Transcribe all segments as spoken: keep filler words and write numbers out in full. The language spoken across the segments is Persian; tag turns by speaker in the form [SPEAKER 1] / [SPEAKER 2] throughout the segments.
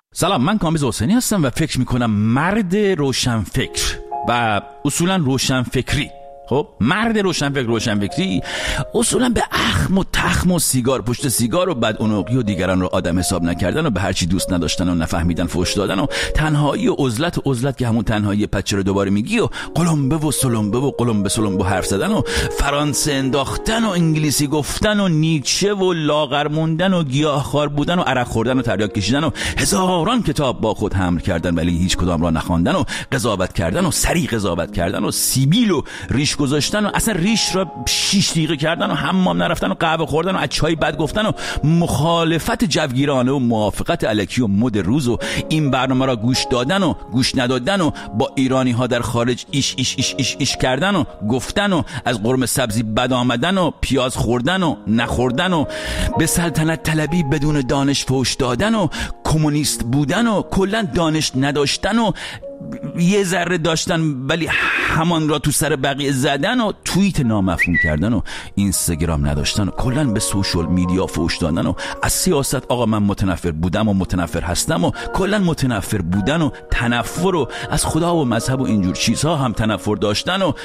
[SPEAKER 1] سلام، من کامبیز حسینی هستم و فکر میکنم مرد روشنفکر و اصولا روشنفکری، خب مرد روشنفکر روشنفکری اصولا به اخم و تخم و سیگار پشت سیگار و بدعنقی و دیگران رو آدم حساب نکردن و به هر چی دوست نداشتن و نفهمیدن فحش دادن و تنهایی و عزلت و عزلت که همون تنهایی پچه رو دوباره میگی و قلمبه و سلمبه و قلمبه سلمبه حرف زدن و فرانسه انداختن و انگلیسی گفتن و نیچه و لاغر موندن و گیاهخوار بودن و عرق خوردن و تریاک کشیدن و هزاران کتاب با خود حمل کردن ولی هیچ کدام را نخواندن و قضاوت کردن و سری قضاوت کردن و سیبیل و ریش گذاشتن و اصلا ریش را شیش دقیقه کردن و حمام نرفتن و قهوه خوردن و از چای بد گفتن و مخالفت جوگیرانه و موافقت الکی و مد روز و این برنامه را گوش دادن و گوش ندادن و با ایرانی ها در خارج ایش ایش ایش ایش ایش کردن و گفتن و از قرمه سبزی بد آمدن و پیاز خوردن و نخوردن و به سلطنت طلبی بدون دانش فحش دادن و کمونیست بودن و کلا دانش نداشتن و یه ذره داشتن ولی همان را تو سر بقیه زدن و توییت نامفهوم کردن و اینستاگرام نداشتن و کلا به سوشال میدیا فحش دادن و از سیاست آقا من متنفر بودم و متنفر هستم و کلا متنفر بودن و تنفر و از خدا و مذهب و اینجور چیزها هم تنفر داشتن و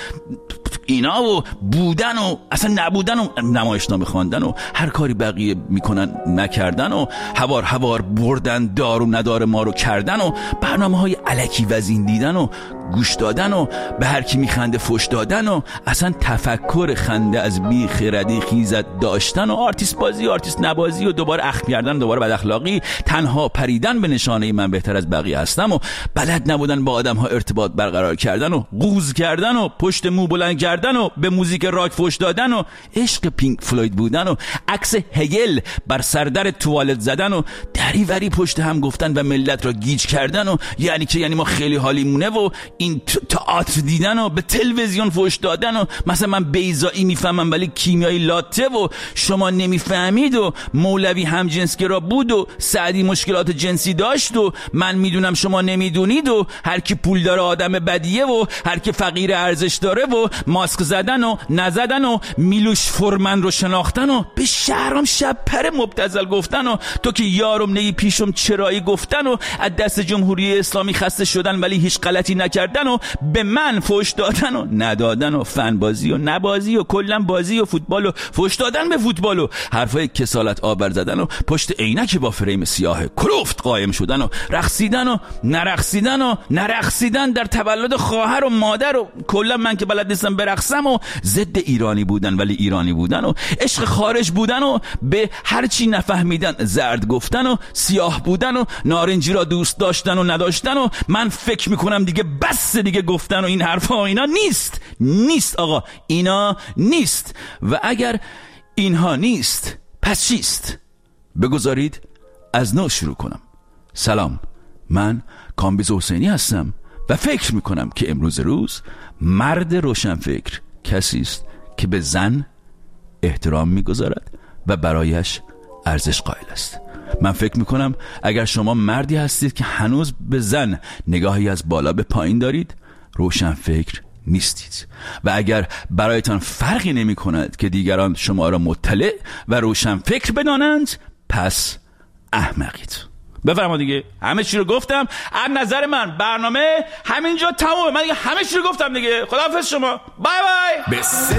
[SPEAKER 1] اینا و بودن و اصلا نبودن و نمایشنامه خواندن و هر کاری بقیه میکنن نکردن و هوار هوار بردن دارو ندار ما رو کردن و برنامه های الکی وزین دیدن و گوش دادن و به هر کی میخنده فحش دادن و اصلا تفکر خنده از بی خردی خیزت داشتن و آرتیست بازی آرتیست نبازی و دوباره اخم کردن دوباره بد اخلاقی تنها پریدن به نشانه من بهتر از بقیه هستم و بلد نبودن با آدم ها ارتباط برقرار کردن و قوز کردن و پشت مو بلند کردن و به موزیک راک فحش دادن و عشق پینک فلوید بودن و عکس هگل بر سردر توالت زدن و دریوری پشت هم گفتن و ملت را گیج کردن و یعنی که یعنی ما خیلی حالیمونه و این تئاتر دیدن و به تلویزیون فحش دادن و مثلا من بیضایی میفهمم ولی کیمیایی لاته و شما نمیفهمید و مولوی همجنسگرا بود و سعدی مشکلات جنسی داشت و من میدونم شما نمیدونید و هر کی پول داره آدم بدیه و هر کی فقیر ارزش داره و ماسک زدن و نزدن و میلوش فرمن رو شناختن و به شهرام شب پر مبتذل گفتن و تو که یارم نگی پیشم چرایی گفتن و از دست جمهوری اسلامی خسته شدن ولی هیچ غلطی نکردن و به من فحش دادن و ندادن و فن بازی و نبازی و کلا بازی و فوتبال و فحش دادن به فوتبال و حرفای کسالت آور زدن و پشت عینک با فریم سیاه کلفت قائم شدن و رقصیدن و نرقصیدن و نرقصیدن در تولد خواهر و مادر و کلا من که بلد نیستم برقصم و ضد ایرانی بودن ولی ایرانی بودن و عشق خارج بودن و به هر چی نفهمیدن زرد گفتن و سیاه بودن و نارنجی را دوست داشتن و نداشتن و من فکر میکنم دیگه بس دیگه گفتن و این حرفا اینا نیست نیست آقا اینا نیست و اگر اینها نیست پس چیست؟ بگذارید از نو شروع کنم. سلام، من کامبیز حسینی هستم و فکر میکنم که امروز روز مرد روشنفکر کسی است که به زن احترام میگذارد و برایش ارزش قائل است. من فکر میکنم اگر شما مردی هستید که هنوز به زن نگاهی از بالا به پایین دارید روشنفکر نیستید و اگر برایتان فرقی نمی کند که دیگران شما را مطلع و روشنفکر بدانند پس احمقید. بفرما دیگه، همه چی رو گفتم. از نظر من برنامه همینجا تمومه. من دیگه همه چی رو گفتم دیگه. خداحافظ شما، بای بای.
[SPEAKER 2] به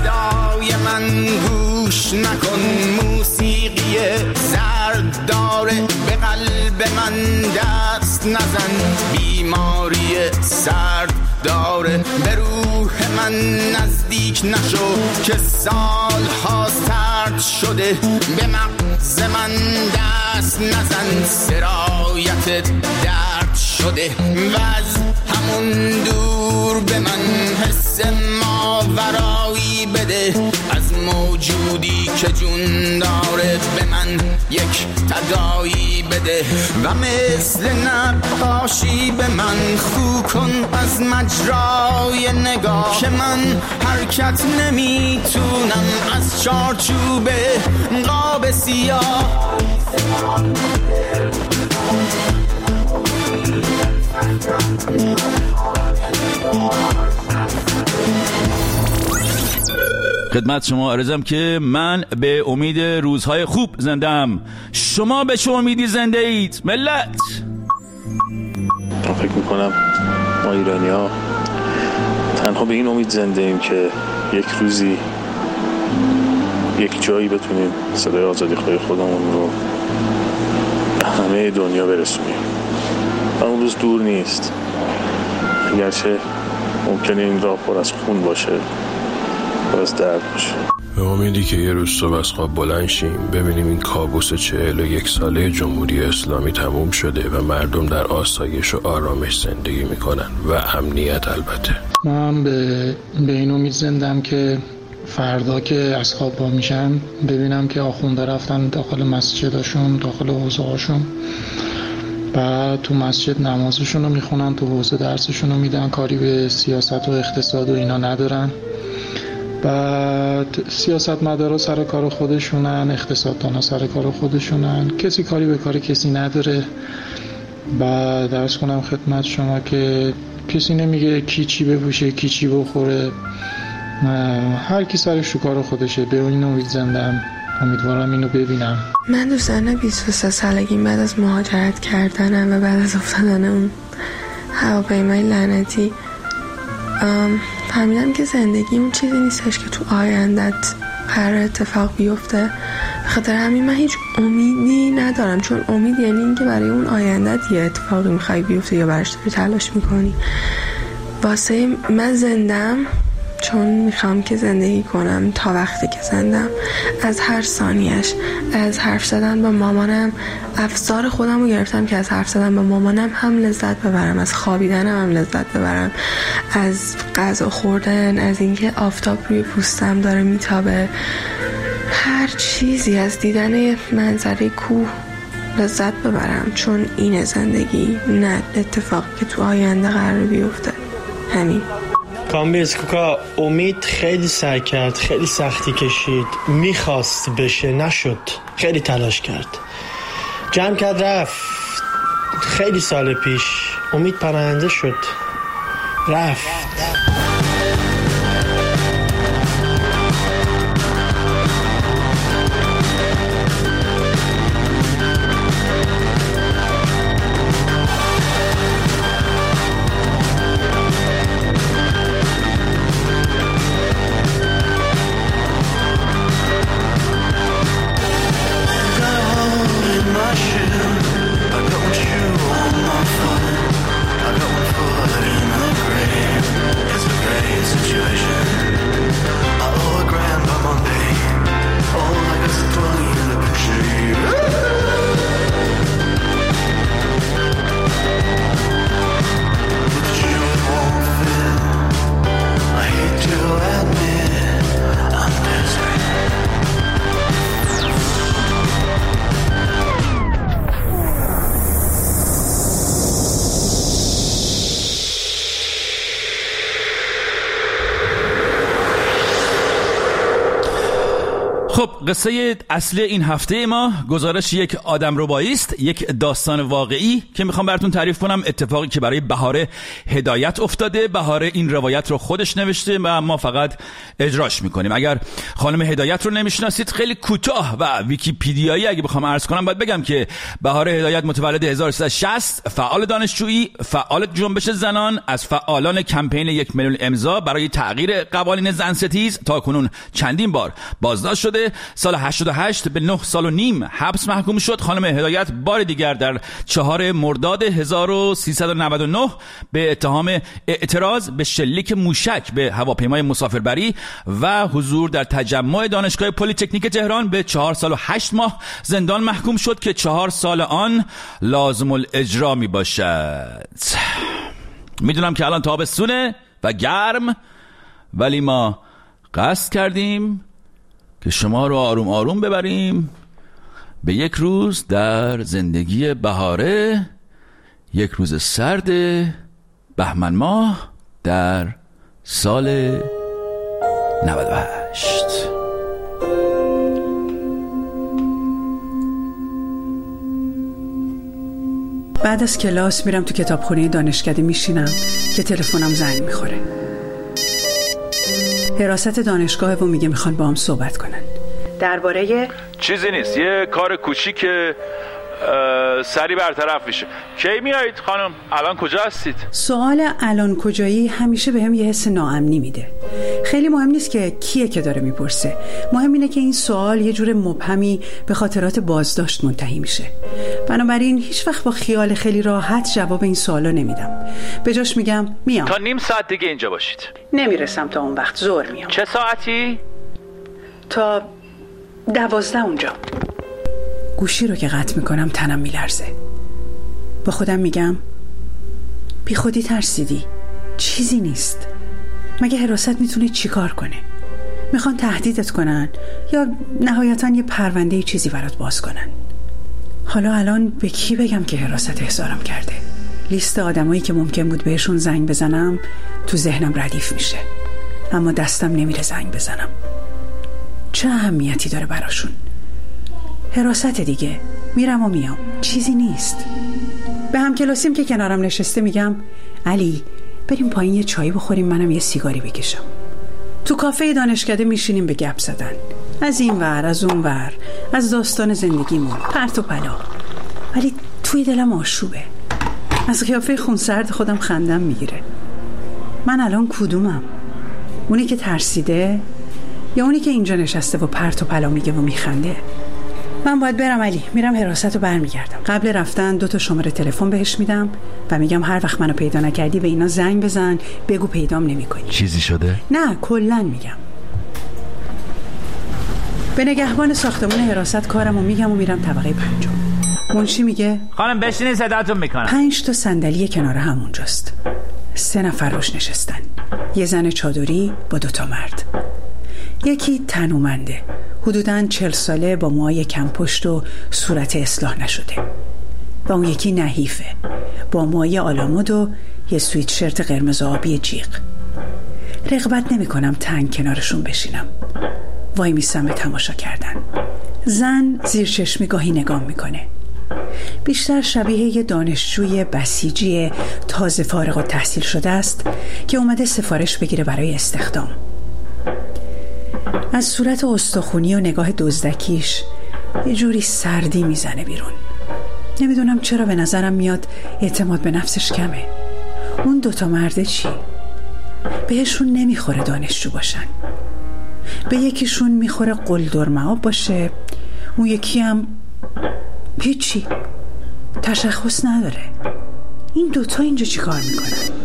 [SPEAKER 2] صدای من گوش نکن، موسیقی زرد داره، به قلب من دست نزن، بیماری سرد داره، به روح من نزدیک نشو که سال ها سرد شده، به مغز من دست نزن، سرایت درد شده و از همون دور به من حس ماورایی بده، از موجودی که جون داره به من یک تدایی بده و مثل نقاشی به من خو کن از مجرای نگاه که من حرکت نمیتونم از چارچوب قاب سیاه.
[SPEAKER 1] خدمت شما عرضم که من به امید روزهای خوب زنده‌ام. شما به چه امیدی زنده اید ملت؟
[SPEAKER 3] من فکر میکنم ما ایرانی ها تنها به این امید زنده ایم که یک روزی یک جایی بتونیم صدای آزادی خواهی خودمون رو به همه دنیا برسونیم و اون روز دور نیست، اگرچه ممکنه این راه پر از خون باشه، پر از درد باشه.
[SPEAKER 4] به امیدی که یه روز صبح از خواب بلند شیم ببینیم این کابوس چهل و یک ساله جمهوری اسلامی تموم شده و مردم در آسایش و آرامش زندگی میکنن و امنیت. البته
[SPEAKER 5] من به, به این امید زندم که فردا که از خواب با میشم ببینم که آخونده رفتن داخل مسجدشون، داخل حوزه‌هاشون، بعد تو مسجد نمازشون رو میخونن، تو حوزه درسشون رو میدن، کاری به سیاست و اقتصاد و اینا ندارن. بعد سیاست مدارا سر کار خودشونن، اقتصاددانا سر کار خودشونن، کسی کاری به کار کسی نداره. بعد درس کنم خدمت شما که کسی نمیگه کی چی بپوشه، کی چی بخوره، هر کی سرش تو کار خودشه. به این امید زندم، امیدوارم اینو ببینم.
[SPEAKER 6] من دوستانه بیست و سه سالگی بعد از مهاجرت کردنم و بعد از افتادن اون هواپیمای لعنتی فهمیدم که زندگی اون چیزی نیستش که تو آیندت قرار اتفاق بیفته. بخاطر همین من هیچ امیدی ندارم، چون امید یعنی این که برای اون آیندت یه اتفاقی میخوای بیفته یا برش داری تلاش میکنی. واسه من زندم چون میخوام که زندگی کنم تا وقتی که زندم، از هر ثانیش. از حرف زدن با مامانم افسار خودم رو گرفتم که از حرف زدن با مامانم هم لذت ببرم، از خوابیدنم هم لذت ببرم، از غذا خوردن، از اینکه آفتاب روی پوستم داره میتابه، هر چیزی، از دیدن منظره کوه لذت ببرم، چون این زندگی، نه اتفاقی که تو آینده قرار بیفته. همین.
[SPEAKER 7] کامبیز کوکا امید خیلی سعی کرد، خیلی سختی کشید، میخواست بشه، نشد، خیلی تلاش کرد، جمع کرد، رفت. خیلی سال پیش امید پناهنده شد، رفت.
[SPEAKER 1] خب قصه اصلی این هفته ما گزارش یک آدمربایی است، یک داستان واقعی که میخوام براتون تعریف کنم. اتفاقی که برای بهاره هدایت افتاده. بهاره این روایت رو خودش نوشته و ما فقط اجراش میکنیم. اگر خانم هدایت رو نمیشناسید خیلی کوتاه و ویکی‌پدیایی اگه بخوام عرض کنم باید بگم که بهاره هدایت متولد هزار و سیصد و شصت، فعال دانشجویی، فعال جنبش زنان، از فعالان کمپین یک میلیون امضا برای تغییر قوانین زنستیز، تا کنون چندین بار بازداشت شده. سال هشتاد و هشت به نه سال و نیم حبس محکوم شد. خانم هدایت بار دیگر در چهار مرداد هزار و سیصد و نود و نه به اتهام اعتراض به شلیک موشک به هواپیمای مسافربری و حضور در تجمع دانشگاه پلی‌تکنیک تهران به چهار سال و هشت ماه زندان محکوم شد که چهار سال آن لازم الاجرا می باشد. میدونم که الان تابستونه و گرم، ولی ما قصد کردیم که شما رو آروم آروم ببریم به یک روز در زندگی بهاره، یک روز سرد بهمن ماه در سال نود و هشت.
[SPEAKER 8] بعد از کلاس میرم تو کتابخونه دانشکده میشینم که تلفنم زنگ میخوره. حراست دانشگاه و میگه میخوان با هم صحبت کنن درباره
[SPEAKER 1] چیزی نیست، یه کار کوچیکه. سری برطرف میشه. کی میایید خانم؟ الان کجا هستید؟
[SPEAKER 8] سوال الان کجایی همیشه به هم یه حس ناامنی میده. خیلی مهم نیست که کیه که داره میپرسه، مهم اینه که این سوال یه جور مبهمی به خاطرات بازداشت منتهی میشه. بنابراین هیچ وقت با خیال خیلی راحت جواب این سوالا نمیدم. به جاش میگم میام.
[SPEAKER 1] تا نیم ساعت دیگه اینجا باشید.
[SPEAKER 8] نمیرسم تا اون وقت، ظهر میام.
[SPEAKER 1] چه ساعتی؟
[SPEAKER 8] تا دوازده اونجا. گوشی رو که قطع میکنم تنم میلرزه. با خودم میگم بی خودی ترسیدی، چیزی نیست. مگه حراست میتونه چی کار کنه؟ میخوان تهدیدت کنن یا نهایتاً یه پرونده چیزی برات باز کنن. حالا الان به کی بگم که حراست احضارم کرده؟ لیست آدمایی که ممکن بود بهشون زنگ بزنم تو ذهنم ردیف میشه، اما دستم نمیره زنگ بزنم. چه اهمیتی داره براشون؟ حراست دیگه، میرم و میام، چیزی نیست. به همکلاسیم که کنارم نشسته میگم علی بریم پایین یه چایی بخوریم، منم یه سیگاری بکشم. تو کافه دانشکده میشینیم به گپ زدن، از این ور از اون ور، از داستان زندگیمون، پرت و پلا. ولی توی دلم آشوبه. از قیافه خونسرد خودم خندم میگیره. من الان کدومم؟ اونی که ترسیده یا اونی که اینجا نشسته و پرت و پلا میگه و میخنده؟ من باید برم علی، میرم حراست رو برمیگردم. قبل رفتن دو تا شماره تلفن بهش میدم و میگم هر وقت منو پیدا نکردی به اینا زنگ بزن، بگو پیدام نمیکنی.
[SPEAKER 1] چیزی شده؟
[SPEAKER 8] نه، کلا میگم. به نگهبان ساختمون حراست کارمو میگم و میرم طبقه پنجم. منشی میگه
[SPEAKER 1] خانم بشینید صداتون میکنم.
[SPEAKER 8] پنج تا صندلی کنار همونجاست. سه نفر روش نشستن. یه زن چادری با دو تا مرد. یکی تنومنده، حدوداً چل ساله، با موهای کم پشت و صورت اصلاح نشده. و اون یکی نحیفه، با موهای آلامود و یه سویتشرت قرمز آبی جیغ. رغبت نمی کنم تنگ کنارشون بشینم. وای میسم به تماشا کردن. زن زیر چشمی گاهی نگام میکنه. بیشتر شبیه یه دانشجوی بسیجی تازه فارغ التحصیل شده است که اومده سفارش بگیره برای استخدام. از صورت استخونی و نگاه دزدکیش یه جوری سردی میزنه بیرون. نمیدونم چرا به نظرم میاد اعتماد به نفسش کمه. اون دوتا مرده چی؟ بهشون نمیخوره دانشجو باشن. به یکیشون میخوره قلدر معاب باشه، اون یکی هم هیچی، تشخص نداره. این دوتا اینجا چی کار میکنن؟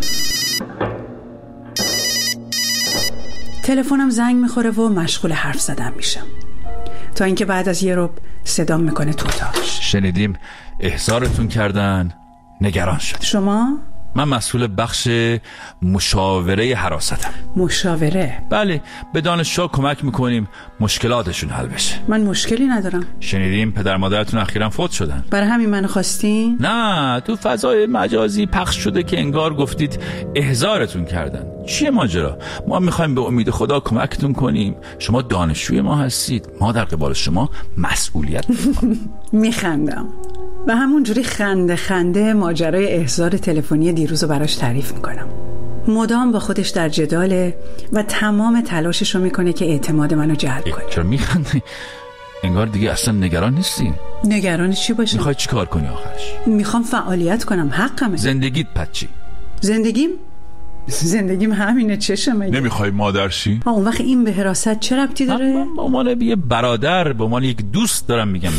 [SPEAKER 8] تلفنم زنگ میخوره و مشغول حرف زدن میشم تا اینکه بعد از یه ربع صدام میکنه تو اتاق.
[SPEAKER 1] شنیدیم احضارتون کردن، نگران شد.
[SPEAKER 8] شما؟
[SPEAKER 1] من مسئول بخش مشاوره حراستم.
[SPEAKER 8] مشاوره؟
[SPEAKER 1] بله، به دانشجوها کمک میکنیم مشکلاتشون حل بشه.
[SPEAKER 8] من مشکلی ندارم.
[SPEAKER 1] شنیدیم پدر مادرتون اخیراً فوت شدن.
[SPEAKER 8] برای همین منو خواستین؟
[SPEAKER 1] نه، تو فضای مجازی پخش شده که انگار گفتید احضارتون کردن. چیه ماجرا؟ ما میخوایم به امید خدا کمکتون کنیم. شما دانشجوی ما هستید، ما در قبال شما مسئولیت
[SPEAKER 8] میخندم و همونجوری خنده خنده ماجرای احضار تلفنی دیروز رو براش تعریف میکنم. مدام با خودش در جداله و تمام تلاشش رو میکنه که اعتماد منو جلب کنه.
[SPEAKER 1] چرا میخندی؟ انگار دیگه اصلا نگران نیستی.
[SPEAKER 8] نگران چی باشه؟
[SPEAKER 1] میخوای چی کار کنی آخرش؟
[SPEAKER 8] میخوام فعالیت کنم، حقمه.
[SPEAKER 1] زندگیت پچی؟
[SPEAKER 8] زندگیم؟ زندگیم همینه، چشمه.
[SPEAKER 1] نمیخوای مادر شی؟
[SPEAKER 8] اون وقت این به حراست چه ربطی داره؟
[SPEAKER 1] من به عنوان یه برادر، به عنوان یک دوست دارم میگم.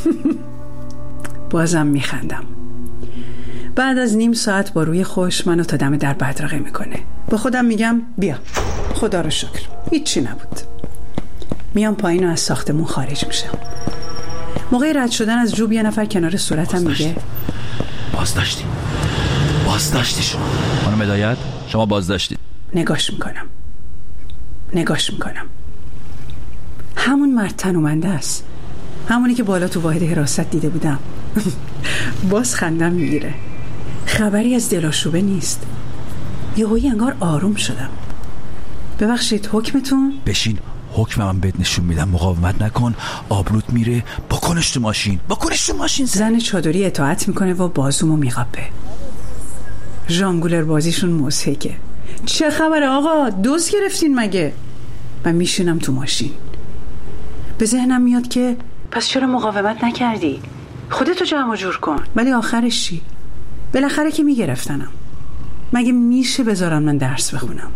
[SPEAKER 8] بازم میخندم. بعد از نیم ساعت با روی خوش منو تا دم در بدرقه میکنه. با خودم میگم بیا، خدا رو شکر هیچی نبود. میام پایین و از ساختمون خارج میشم. موقع رد شدن از جوب یه نفر کنار صورتم میگه
[SPEAKER 1] بازداشتی بازداشتی شما خانم هدایت، شما بازداشتی.
[SPEAKER 8] نگاش میکنم نگاش میکنم همون مرد تنومنده است، همونی که بالا تو واحد حراست دیده بودم. باز خندم میگیره. خبری از دلاشوبه نیست. یهویی انگار آروم شدم. ببخشید حکمتون؟
[SPEAKER 1] بشین، حکم من بهت نشون میدم، مقاومت نکن، آبروت میره، بکنش تو ماشین بکنش تو ماشین.
[SPEAKER 8] زن چادری اطاعت میکنه و بازومو میقاپه. ژانگولر بازیشون مضحکه. چه خبره آقا؟ دوز گرفتین مگه؟ من میشینم تو ماشین. به ذهنم میاد که پس چرا مقاومت نکردی؟ خودتو جمع جور کن. ولی آخرش چی؟ بالاخره که میگرفتنم. مگه میشه بذارن من درس بخونم؟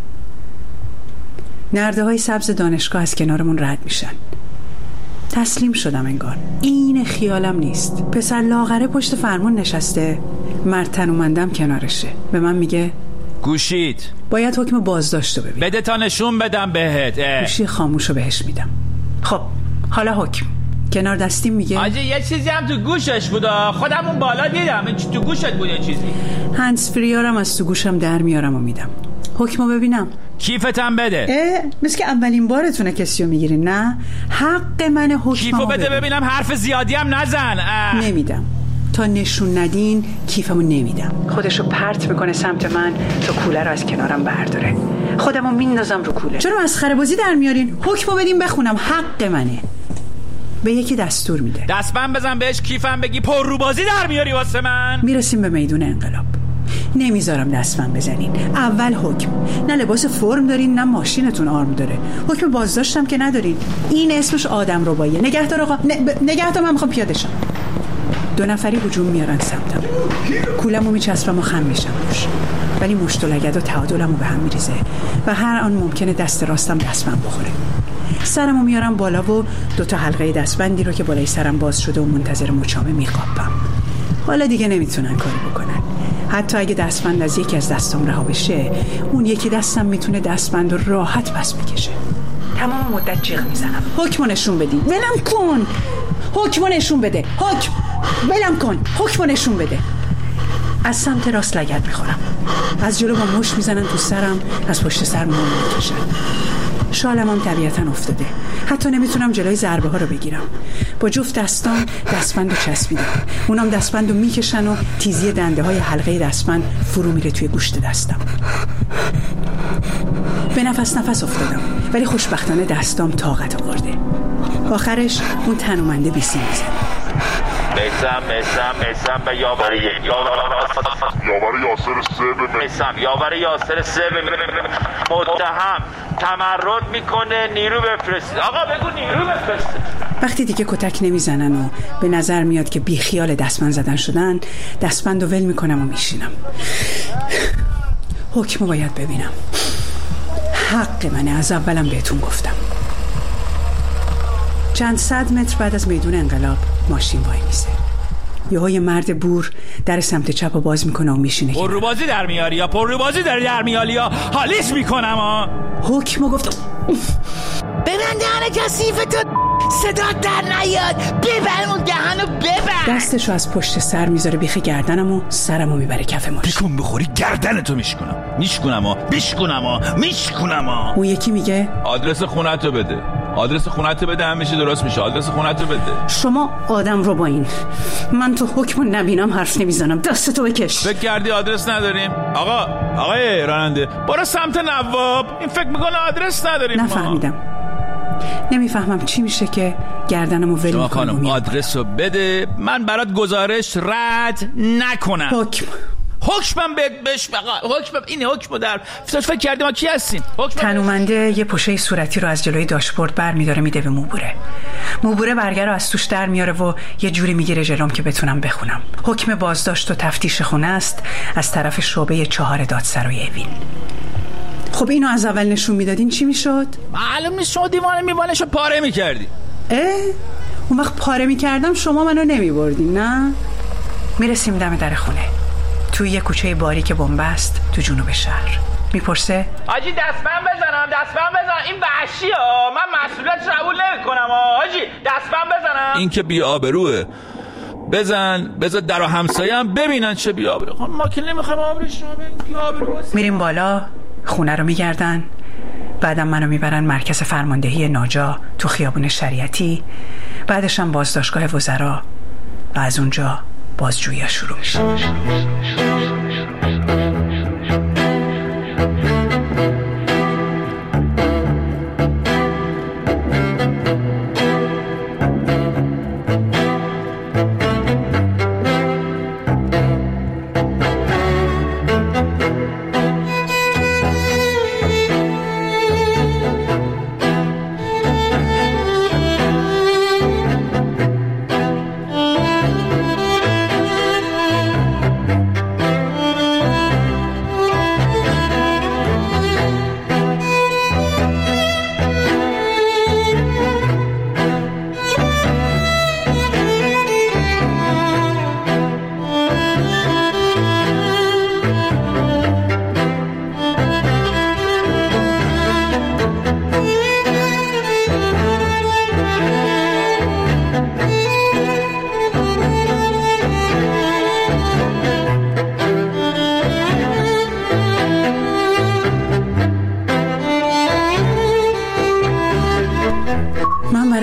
[SPEAKER 8] نرده های سبز دانشگاه از کنارمون رد میشن. تسلیم شدم انگار. این خیالم نیست. پسر لاغره پشت فرمون نشسته، مرد تنومندم کنارشه. به من میگه
[SPEAKER 1] گوشید
[SPEAKER 8] باید حکم بازداشتو ببین.
[SPEAKER 1] بده تا نشون بدم بهت. اه.
[SPEAKER 8] گوشی خاموشو بهش میدم. خب حالا حکم. کنار دستیم میگه
[SPEAKER 1] آجی یه چیزی هم تو گوشش بودا، خودم اون بالا دیدم. این تو گوشت بود یه چیزی.
[SPEAKER 8] هندز فریارم از تو گوشم در میارم و میدم. حکمو ببینم.
[SPEAKER 1] کیفتم بده.
[SPEAKER 8] اه مثل که اولین بارتونه کسیو میگیرین. نه حق من حکمو
[SPEAKER 1] کیفو بده ببین. ببینم حرف زیادی هم نزن. اه.
[SPEAKER 8] نمیدم تا نشون ندین کیفمو نمیدم. خودشو پرت میکنه سمت من تا کوله رو از کنارم برداره. خودمو میندازم رو کوله. چرا مسخره بازی در میارین؟ حکمو بدین بخونم، حق منه. به یکی دستور میده.
[SPEAKER 1] دستبند بزن بهش، کیفم بگی پر رو بازی در میاری واسه من.
[SPEAKER 8] میرسیم به میدون انقلاب. نمیذارم دستبند بزنین. اول حکم. نه لباس فرم دارین نه ماشینتون آرم داره. حکم بازداشتم که ندارین. این اسمش آدم رباییه. نگهدار آقا ن... ب... نگهدار من میخوام پیاده شم. دو نفری هجوم میارن سمتم. کولمو میچسبم و خم میشم روش. ولی مشت و لگد و تعادلمو به هم میریزه و هر آن ممکنه دست راستم دستبند بخوره. سرمو میارم بالا و دوتا حلقه دستبندی رو که بالای سرم باز شده و منتظر مچامه میقاپم. حالا دیگه نمیتونن کاری بکنن. حتی اگه دستبند از یکی از دستام رها بشه، اون یکی دستم میتونه دستبند رو راحت پس بکشه. تمام مدت جیغ میزنم حکمو نشون بدین. ولم کن. حکمو نشون بده. حکم. ولم کن. حکمو نشون بده. از سمت راست لگد میخورم. از جلو با مشت میزنن تو سرم، از پشت سر مون میکشن. شالم هم طبیعتاً افتاده. حتی نمیتونم جلوی ضربه ها رو بگیرم. با جفت دستام دستبند رو چسبیدم. اونام دستبند رو میکشن و تیزی دنده های حلقه دستبند فرو میره توی گوشت دستم. به نفس نفس افتادم ولی خوشبختانه دستام طاقت آورده. آخرش اون تنومنده بیسی میزنه.
[SPEAKER 1] میسم میسم میسم به یاور یک
[SPEAKER 9] یاور یاسر سه به
[SPEAKER 1] میسم یاور یاسر سه به متهم تمرد میکنه نیرو بفرست. آقا بگو نیرو بفرست.
[SPEAKER 8] وقتی دیگه کتک نمیزنن و به نظر میاد که بی خیال دستبند زدن شدن، دستبند رو ول میکنم و میشینم. حکمو باید ببینم. حق منه. از اولم بهتون گفتم. چند صد متر بعد از میدون انقلاب ماشین وای میسه. یهو یه مرد بور در سمت چپ رو باز میکنه و میشینه.
[SPEAKER 1] پر رو بازی در میاری یا پر رو بازی در در میاری یا حالیش میکنم ها.
[SPEAKER 8] حکمو گفتم.
[SPEAKER 2] ببند دهن کثیفتو، صدا در نیاد. ببر اون دهنو ببر.
[SPEAKER 8] دستشو از پشت سر میذاره بیخ گردنم و سرمو میبره کف ماشین.
[SPEAKER 1] بکن بخوری گردنتو میشکنم. میشکنم ها بیشکنم ها میشکنم ها.
[SPEAKER 8] اون یکی میگه
[SPEAKER 1] آدرس خونتو بده. آدرس خونتو بده همیشه درست میشه. آدرس خونتو بده.
[SPEAKER 8] شما آدم رو با این من تو حکمو نبینم حرف نمیزنم. دستتو بکش.
[SPEAKER 1] فکر کردی آدرس نداریم؟ آقا آقای راننده برو سمت نواب. این فکر میکنه آدرس نداریم.
[SPEAKER 8] نفهمیدم. نمیفهمم چی میشه که گردنمو ول میکنم.
[SPEAKER 1] خانم آدرسو بده من برات گزارش رد نکنم.
[SPEAKER 8] حکم.
[SPEAKER 1] حکمم بهش بقا. حکمم اینه. حکمو در فکر کردی ما کی هستیم؟
[SPEAKER 8] تنومنده یه پوشه صورتی رو از جلوی داشبورد بر میداره میده به موبوره. موبوره برگر رو از توش در میاره و یه جوری میگیره جلوم که بتونم بخونم. حکم بازداشت و تفتیش خونه است از طرف شعبه چهار دادسرای اوین. خب اینو از اول نشون میدادین چی میشد؟
[SPEAKER 1] معلوم نیست. شما دیوانه میوانشو پاره میکردی.
[SPEAKER 8] اه؟ اون وقت پاره میکردم شما منو نمیبردین نه؟ میرسیم دم در خونه. توی یه کوچه باریک بنبست تو جنوب شهر. میپرسه
[SPEAKER 1] حاجی دستبند بزنم؟ دستبند بزنم؟ این وحشی ها. من مسئولیت قبول نمیکنم ها. حاجی دستبند بزنم؟ این که بی آبروه. بزن بزن در همسایه هم ببینن چه بی آبرو. ما که نمیخوایم آبروش بی آبرو.
[SPEAKER 8] میریم بالا. خونه رو میگردن. بعدم منو میبرن مرکز فرماندهی ناجا تو خیابون شریعتی. بعدش هم بازداشتگاه وزرا و از اونجا بازجویی شروع میشه.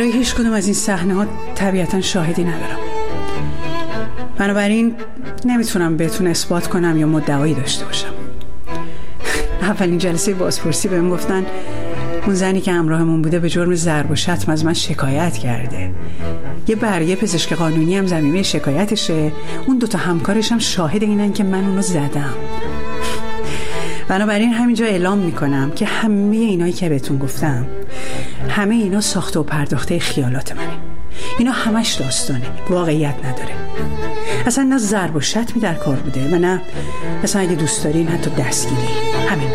[SPEAKER 8] برای هیچ کدوم از این صحنه‌ها طبیعتاً شاهدی ندارم، بنابراین نمیتونم بهتون اثبات کنم یا مدعایی داشته باشم. اولین جلسه بازپرسی بهم گفتن اون زنی که همراهمون بوده به جرم ضرب و شتم از من شکایت کرده. یه برگه پزشک قانونی هم ضمیمه شکایتشه. اون دوتا همکارش هم شاهد اینن که من اونو زدم. بنابراین همینجا اعلام میکنم که همه اینایی که بهتون گفتم، همه اینا ساخته و پرداخته خیالات منه. اینا همش داستانه، واقعیت نداره. اصلا نه ضرب و شتمی در کار بوده و نه اصلا اگه دوست دارین حتی دستگیری. همین.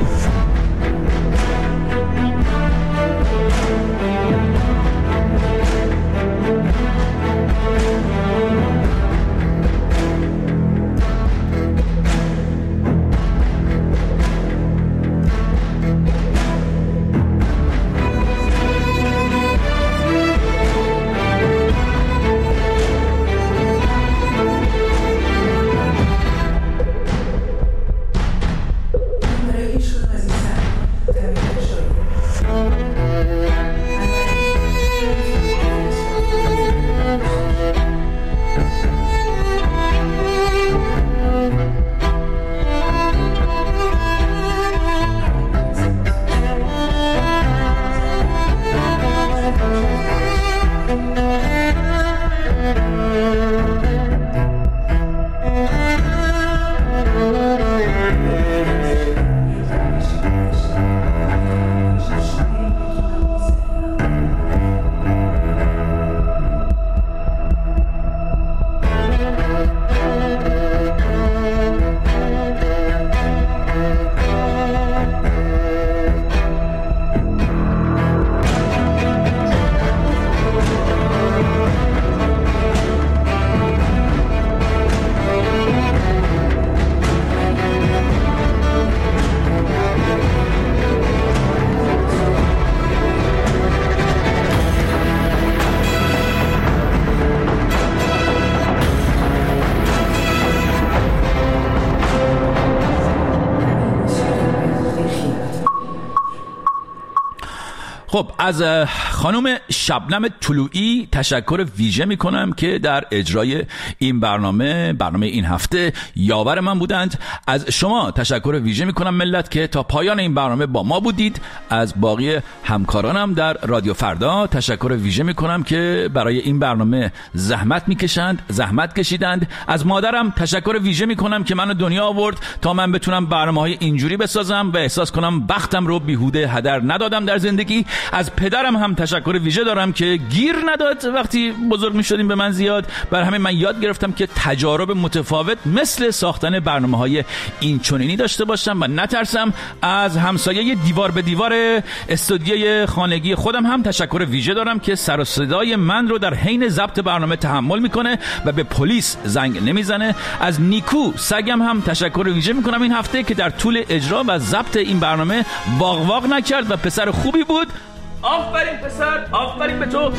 [SPEAKER 1] خب از خانم شبنم طلوعی تشکر ویژه می کنم که در اجرای این برنامه برنامه این هفته یاور من بودند. از شما تشکر ویژه می کنم ملت که تا پایان این برنامه با ما بودید. از باقی همکارانم در رادیو فردا تشکر ویژه می کنم که برای این برنامه زحمت می کشند زحمت کشیدند. از مادرم تشکر ویژه می کنم که منو دنیا آورد تا من بتونم برنامه‌های اینجوری بسازم و احساس کنم بختم رو بیهوده هدر ندادم در زندگی. از پدرم هم تشکر ویژه دارم که گیر نداد وقتی بزرگ می شدیم به من زیاد. بر همین من یاد گرفتم که تجارب متفاوت مثل ساختن برنامه‌های این چنینی داشته باشم و نترسم. از همسایه دیوار به دیوار استودیوی خانگی خودم هم تشکر ویژه دارم که سر و صدای من رو در حین ضبط برنامه تحمل میکنه و به پلیس زنگ نمیزنه. از نیکو سگم هم تشکر ویژه میکنم این هفته که در طول اجرا و ضبط این برنامه واق واق نکرد و پسر خوبی بود. آفرین پسر، آفرین به تو.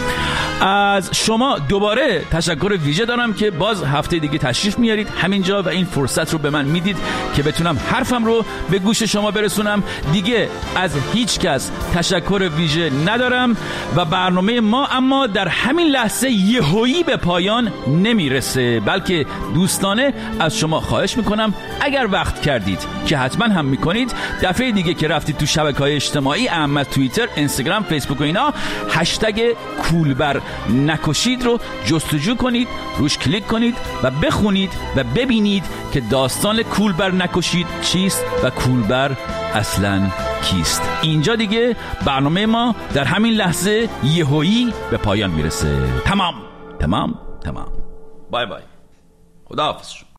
[SPEAKER 1] از شما دوباره تشکر ویژه دارم که باز هفته دیگه تشریف میارید همینجا و این فرصت رو به من میدید که بتونم حرفم رو به گوش شما برسونم. دیگه از هیچ کس تشکر ویژه ندارم و برنامه ما اما در همین لحظه یهویی به پایان نمیرسه، بلکه دوستانه از شما خواهش میکنم اگر وقت کردید که حتما هم میکنید، دفعه دیگه که رفتید تو شبکه‌های اجتماعی اما توییتر، اینستاگرام، فیسبوک و اینا، هشتگ کولبر نکشید رو جستجو کنید، روش کلیک کنید و بخونید و ببینید که داستان کولبر نکشید چیست و کولبر اصلاً کیست. اینجا دیگه برنامه ما در همین لحظه یهویی به پایان میرسه. تمام تمام تمام. بای بای. خداحافظ.